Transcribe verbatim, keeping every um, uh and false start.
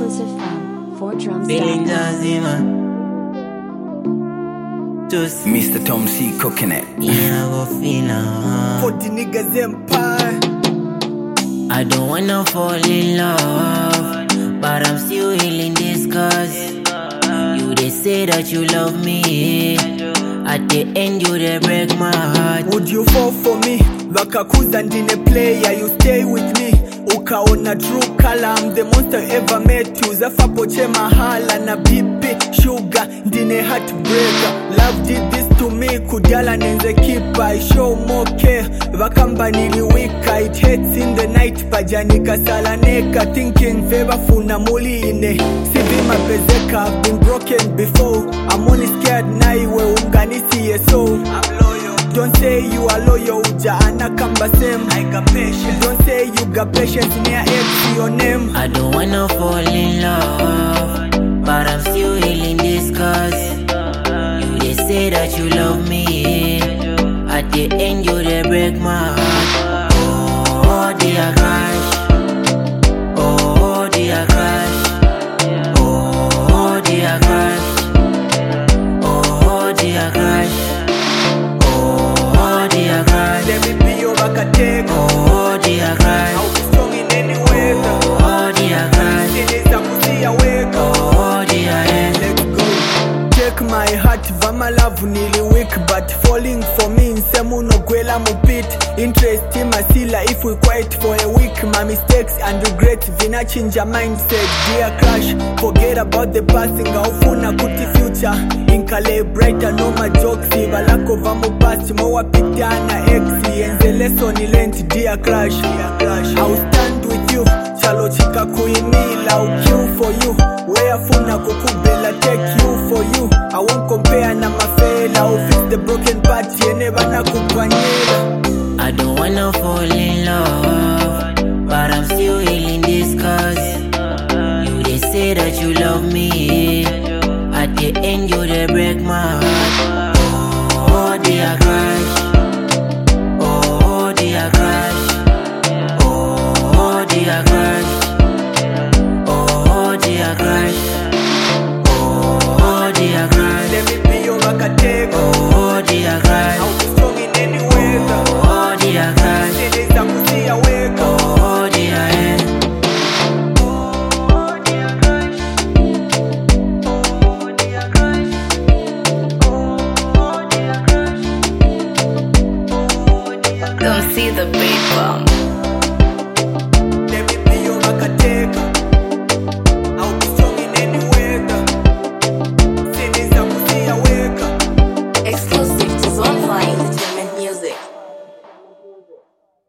exclusive from four drums Feeling Zazima. Just Mister Tom C cooking it. yeah, I go feel uh, For the niggas empire. I don't wanna fall in love, but I'm still healing this cause you they say that you love me. At the end you they break my heart. Would you fall for me? Wakakuza ndine player, you stay with me. Ukaona true color, I'm the monster ever met you. Zafa poche mahala na bibi sugar, ndine heartbreaker. Love did this to me, kudala nenze keep. I show more care, wakamba niliwika. It hurts in the night, pajanika salaneka. Thinking favor funa muli ine sivima bezeka. I've been broken before, I'm only scared na iwe unganisi yeso. I'm loyal. Don't say you are loyal, uja anakamba same. I got patience. Don't say you got patience, near X your name. I don't wanna fall in love, but I'm still healing this cause you they say that you love me. At the end you they break my heart. Oh dear crush, oh dear crush, oh dear crush, oh dear crush, oh dear crush, Let me be your bakateko. oh dear crush, I'll be strong in any weather. oh dear crush, Siniza kusia weka. oh dear end. Let's go. Take my heart, vama love nili weak, but falling for me nsemu no gwela mupit. Interest in masila if we quiet for a week. My mistakes and regrets vina change your mindset. Dear crush, forget about the past. Ngaufuna kuti future inkale brighter, no my jokes. Balako vamu past mo wapitana ex. Yenze lesson lent. Dear crush, dear crush, I'll stand with you. Chalo chika kuinila, I'll kill for you. Where funa kukubela, take you for you. I won't compare na mafela. I'll fix the broken part, yene bana kukwanyela. I don't wanna fall in love, but I'm still healing this cause you they say that you love me. At the end you they break my heart.